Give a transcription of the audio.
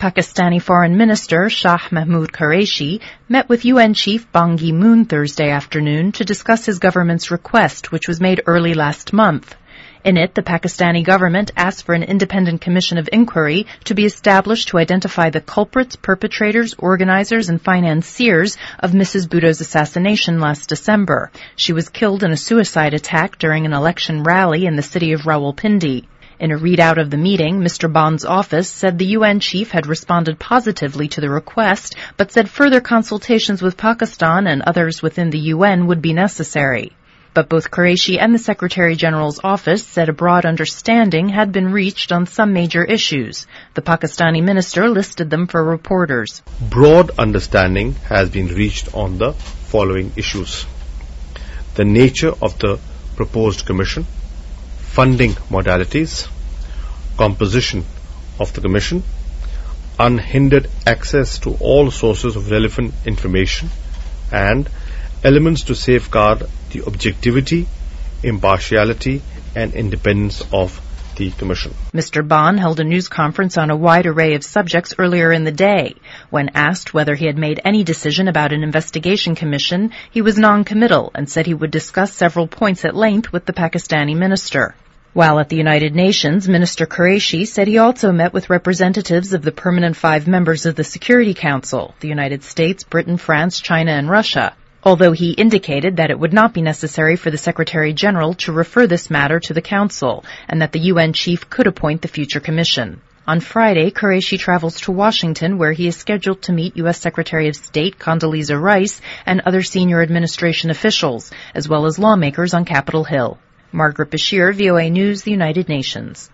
Pakistani Foreign Minister Shah Mahmood Qureshi met with UN Chief Ban Ki-moon Thursday afternoon to discuss his government's request, which was made early last month. In it, the Pakistani government asked for an independent commission of inquiry to be established to identify the culprits, perpetrators, organizers, and financiers of Mrs. Bhutto's assassination last December. She was killed in a suicide attack during an election rally in the city of Rawalpindi. In a readout of the meeting, Mr. Ban's office said the UN chief had responded positively to the request, but said further consultations with Pakistan and others within the UN would be necessary. But both Qureshi and the Secretary General's office said a broad understanding had been reached on some major issues. The Pakistani minister listed them for reporters. Broad understanding has been reached on the following issues: the nature of the proposed commission, funding modalities, composition of the commission, unhindered access to all sources of relevant information, and elements to safeguard the objectivity, impartiality, and independence of the Commission. Mr. Ban held a news conference on a wide array of subjects earlier in the day. When asked whether he had made any decision about an investigation commission, he was non-committal and said he would discuss several points at length with the Pakistani minister. While at the United Nations, Minister Qureshi said he also met with representatives of the permanent 5 members of the Security Council, the United States, Britain, France, China, and Russia, although he indicated that it would not be necessary for the Secretary General to refer this matter to the Council and that the UN chief could appoint the future commission. On Friday, Qureshi travels to Washington, where he is scheduled to meet U.S. Secretary of State Condoleezza Rice and other senior administration officials, as well as lawmakers on Capitol Hill. Margaret Bashir, VOA News, the United Nations.